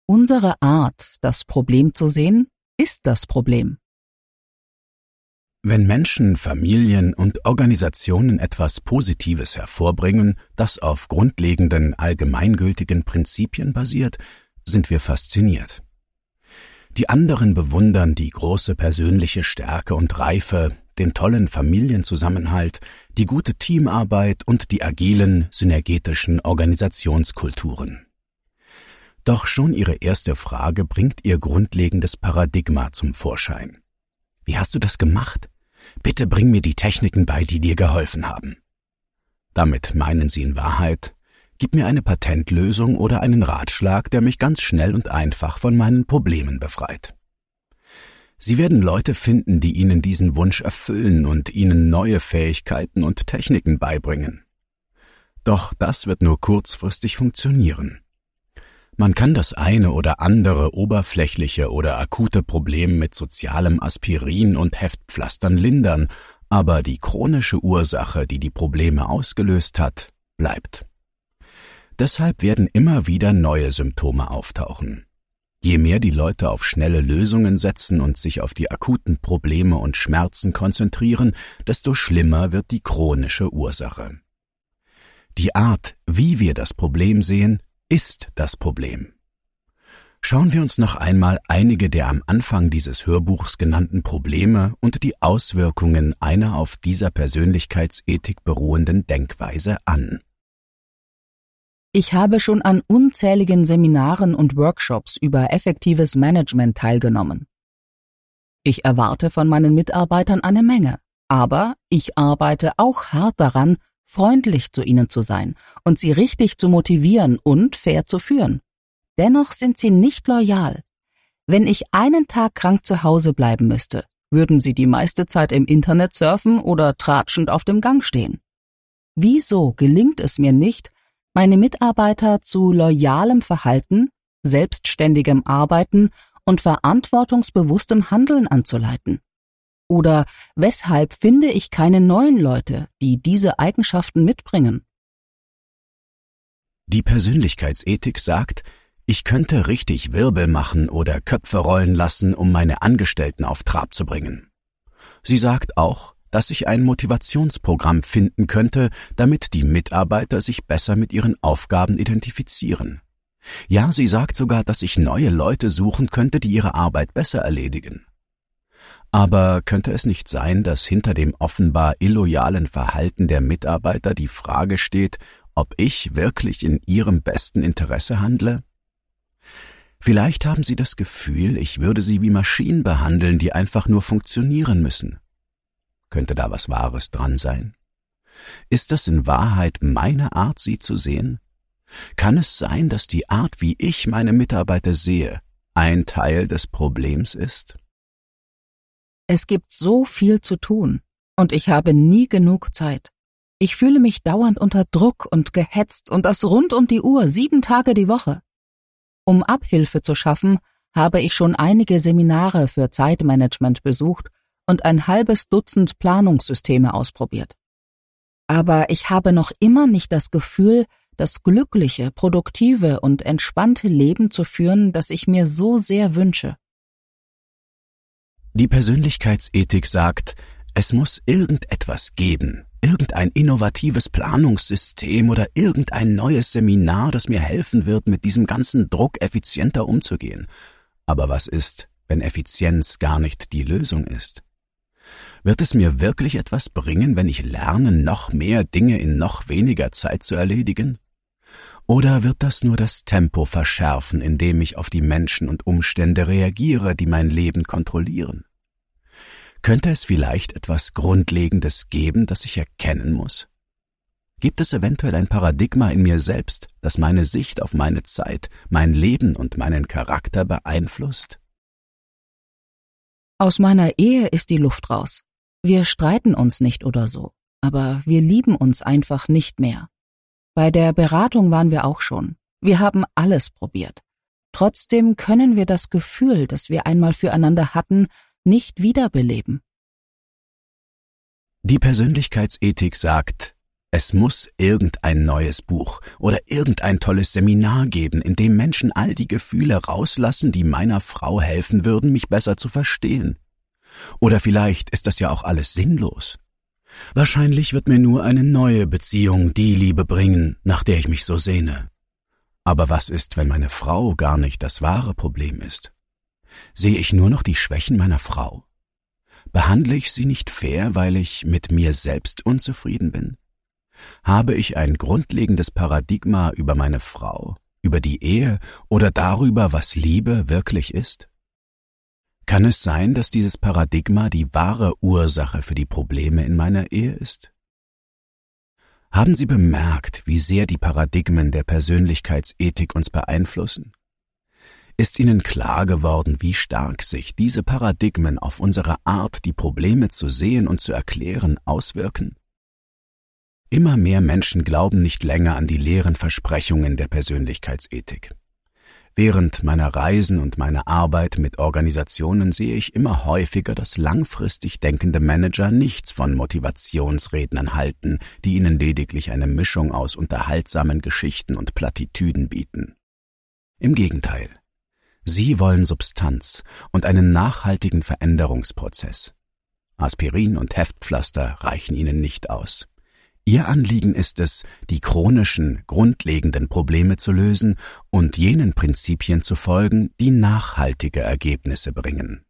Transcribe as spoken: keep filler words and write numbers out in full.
Unsere Art, das Problem zu sehen, ist das Problem. Wenn Menschen, Familien und Organisationen etwas Positives hervorbringen, das auf grundlegenden, allgemeingültigen Prinzipien basiert, sind wir fasziniert. Die anderen bewundern die große persönliche Stärke und Reife, den tollen Familienzusammenhalt, die gute Teamarbeit und die agilen, synergetischen Organisationskulturen. Doch schon ihre erste Frage bringt ihr grundlegendes Paradigma zum Vorschein. Wie hast du das gemacht? Bitte bring mir die Techniken bei, die dir geholfen haben. Damit meinen sie in Wahrheit, gib mir eine Patentlösung oder einen Ratschlag, der mich ganz schnell und einfach von meinen Problemen befreit. Sie werden Leute finden, die ihnen diesen Wunsch erfüllen und ihnen neue Fähigkeiten und Techniken beibringen. Doch das wird nur kurzfristig funktionieren. Man kann das eine oder andere oberflächliche oder akute Problem mit sozialem Aspirin und Heftpflastern lindern, aber die chronische Ursache, die die Probleme ausgelöst hat, bleibt. Deshalb werden immer wieder neue Symptome auftauchen. Je mehr die Leute auf schnelle Lösungen setzen und sich auf die akuten Probleme und Schmerzen konzentrieren, desto schlimmer wird die chronische Ursache. Die Art, wie wir das Problem sehen, ist das Problem. Schauen wir uns noch einmal einige der am Anfang dieses Hörbuchs genannten Probleme und die Auswirkungen einer auf dieser Persönlichkeitsethik beruhenden Denkweise an. Ich habe schon an unzähligen Seminaren und Workshops über effektives Management teilgenommen. Ich erwarte von meinen Mitarbeitern eine Menge, aber ich arbeite auch hart daran, freundlich zu ihnen zu sein und sie richtig zu motivieren und fair zu führen. Dennoch sind sie nicht loyal. Wenn ich einen Tag krank zu Hause bleiben müsste, würden sie die meiste Zeit im Internet surfen oder tratschend auf dem Gang stehen. Wieso gelingt es mir nicht, meine Mitarbeiter zu loyalem Verhalten, selbstständigem Arbeiten und verantwortungsbewusstem Handeln anzuleiten? Oder weshalb finde ich keine neuen Leute, die diese Eigenschaften mitbringen? Die Persönlichkeitsethik sagt, ich könnte richtig Wirbel machen oder Köpfe rollen lassen, um meine Angestellten auf Trab zu bringen. Sie sagt auch, dass ich ein Motivationsprogramm finden könnte, damit die Mitarbeiter sich besser mit ihren Aufgaben identifizieren. Ja, sie sagt sogar, dass ich neue Leute suchen könnte, die ihre Arbeit besser erledigen. Aber könnte es nicht sein, dass hinter dem offenbar illoyalen Verhalten der Mitarbeiter die Frage steht, ob ich wirklich in ihrem besten Interesse handle? Vielleicht haben sie das Gefühl, ich würde sie wie Maschinen behandeln, die einfach nur funktionieren müssen. Könnte da was Wahres dran sein? Ist das in Wahrheit meine Art, sie zu sehen? Kann es sein, dass die Art, wie ich meine Mitarbeiter sehe, ein Teil des Problems ist? Es gibt so viel zu tun, und ich habe nie genug Zeit. Ich fühle mich dauernd unter Druck und gehetzt und das rund um die Uhr, sieben Tage die Woche. Um Abhilfe zu schaffen, habe ich schon einige Seminare für Zeitmanagement besucht und ein halbes Dutzend Planungssysteme ausprobiert. Aber ich habe noch immer nicht das Gefühl, das glückliche, produktive und entspannte Leben zu führen, das ich mir so sehr wünsche. Die Persönlichkeitsethik sagt, es muss irgendetwas geben, irgendein innovatives Planungssystem oder irgendein neues Seminar, das mir helfen wird, mit diesem ganzen Druck effizienter umzugehen. Aber was ist, wenn Effizienz gar nicht die Lösung ist? Wird es mir wirklich etwas bringen, wenn ich lerne, noch mehr Dinge in noch weniger Zeit zu erledigen? Oder wird das nur das Tempo verschärfen, indem ich auf die Menschen und Umstände reagiere, die mein Leben kontrollieren? Könnte es vielleicht etwas Grundlegendes geben, das ich erkennen muss? Gibt es eventuell ein Paradigma in mir selbst, das meine Sicht auf meine Zeit, mein Leben und meinen Charakter beeinflusst? Aus meiner Ehe ist die Luft raus. Wir streiten uns nicht oder so, aber wir lieben uns einfach nicht mehr. Bei der Beratung waren wir auch schon. Wir haben alles probiert. Trotzdem können wir das Gefühl, das wir einmal füreinander hatten, nicht wiederbeleben. Die Persönlichkeitsethik sagt, Es muss irgendein neues Buch oder irgendein tolles Seminar geben, in dem Menschen all die Gefühle rauslassen, die meiner Frau helfen würden, mich besser zu verstehen. Oder vielleicht ist das ja auch alles sinnlos. Wahrscheinlich wird mir nur eine neue Beziehung die Liebe bringen, nach der ich mich so sehne. Aber was ist, wenn meine Frau gar nicht das wahre Problem ist? Sehe ich nur noch die Schwächen meiner Frau? Behandle ich sie nicht fair, weil ich mit mir selbst unzufrieden bin? Habe ich ein grundlegendes Paradigma über meine Frau, über die Ehe oder darüber, was Liebe wirklich ist? Kann es sein, dass dieses Paradigma die wahre Ursache für die Probleme in meiner Ehe ist? Haben Sie bemerkt, wie sehr die Paradigmen der Persönlichkeitsethik uns beeinflussen? Ist Ihnen klar geworden, wie stark sich diese Paradigmen auf unsere Art, die Probleme zu sehen und zu erklären, auswirken? Immer mehr Menschen glauben nicht länger an die leeren Versprechungen der Persönlichkeitsethik. Während meiner Reisen und meiner Arbeit mit Organisationen sehe ich immer häufiger, dass langfristig denkende Manager nichts von Motivationsrednern halten, die ihnen lediglich eine Mischung aus unterhaltsamen Geschichten und Plattitüden bieten. Im Gegenteil, sie wollen Substanz und einen nachhaltigen Veränderungsprozess. Aspirin und Heftpflaster reichen ihnen nicht aus. Ihr Anliegen ist es, die chronischen, grundlegenden Probleme zu lösen und jenen Prinzipien zu folgen, die nachhaltige Ergebnisse bringen.